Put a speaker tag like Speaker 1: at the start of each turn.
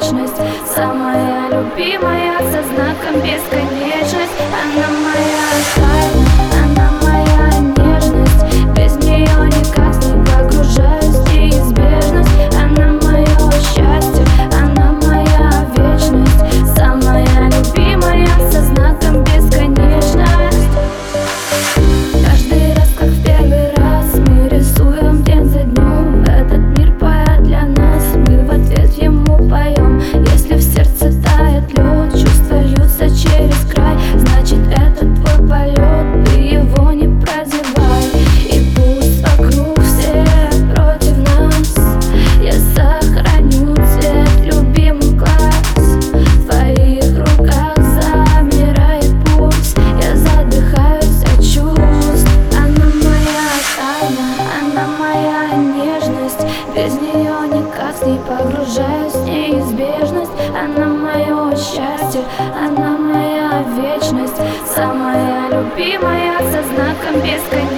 Speaker 1: вечность. Самая любимая со знаком бесконечность. Она моя тайна, она моя нежность. Без нее никак с ней погружаюсь в неизбежность. Она мое счастье, она моя вечность. Самая любимая со знаком бесконечность. Каждый раз, как в первый раз, мы рисуем день за днем. Этот мир поет для нас, мы в ответ ему поем. Если в сердце тает лед, чувства льются через край, значит это твой полет, ты его не прозевай. И пусть вокруг все против нас, я сохраню цвет любимый глаз. В твоих руках замирает пульс, я задыхаюсь от чувств. Она моя тайна, она моя нежность. Без нее никак с ней погружаюсь в неизбежность. Она мое счастье, она моя вечность. Самая любимая со знаком бесконечности.